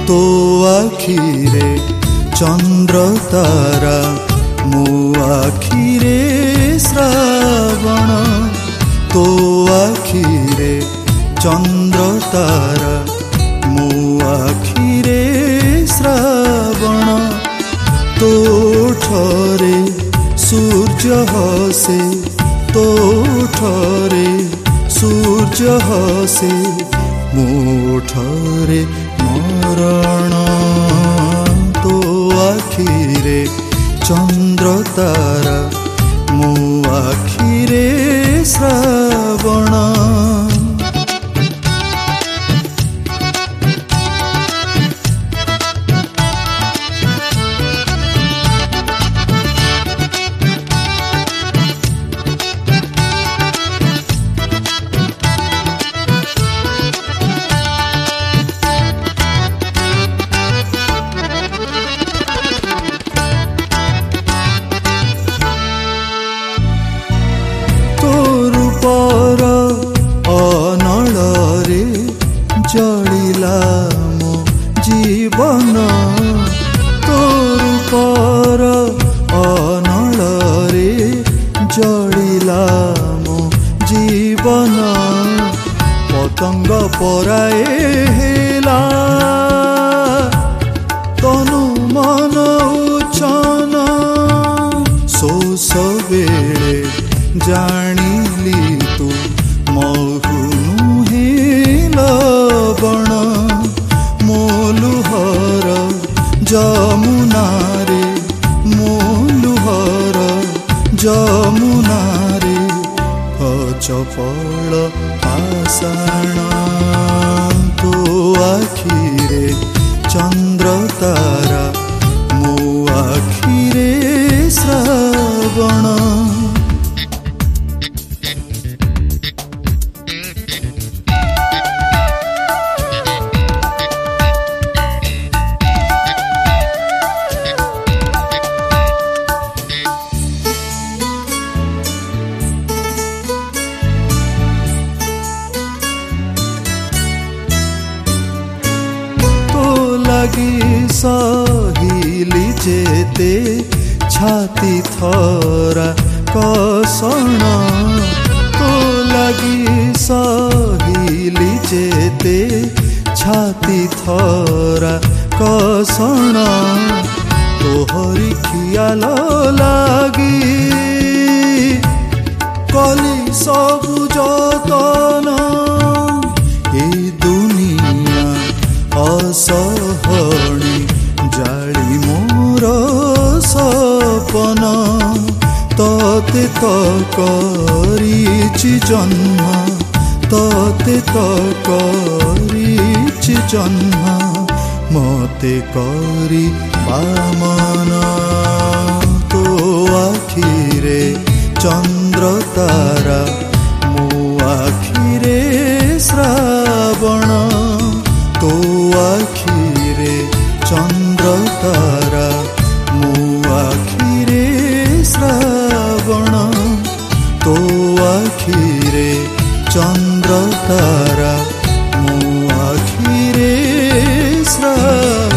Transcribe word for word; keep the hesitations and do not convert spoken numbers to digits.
तो आखिरे चंद्र तारा मो आखिरे श्रावण तो आखिरे चंद्र तारा मो आखिरे श्रावण तो ठरे सूर्य हसे तो ठरे सूर्य हसे मोठरे मरण तो आखिरे चंद्र तारा मो आखिरे श्रावण जलिला मो जीवन तोर पर अनल रे जलिला मो जीवन पतंग पराए हेला तनु मन उचन शोष बेले जानिली तू महुनु बण मोलुहर जमुना रे मोलुहर जमुना रे चपल आषाण तो आखिरे चंद्र तारा मो आखिरे श्रावण सहिली जेते छाती थरा कसण तो लगी सहिली जेते छाती थरा कसण तोहरी खियाल लागी कली सबु जतन ए दुनिया असहणी जाली मोर सपन तते तो करिछि जन्म तते तो करिछि जन्म मते करी बामन तो आखिरे चंद्र तारा मो आखिरे श्रावण तो आखिरे चंद्र तारा मो आखिरे श्रावण तो आखिरे चंद्र तारा मो आखिरे श्रावण।